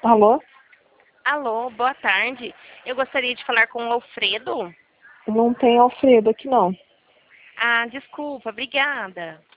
Alô? Alô, boa tarde. Eu gostaria de falar com o Alfredo. Não tem Alfredo aqui não. Ah, desculpa, obrigada.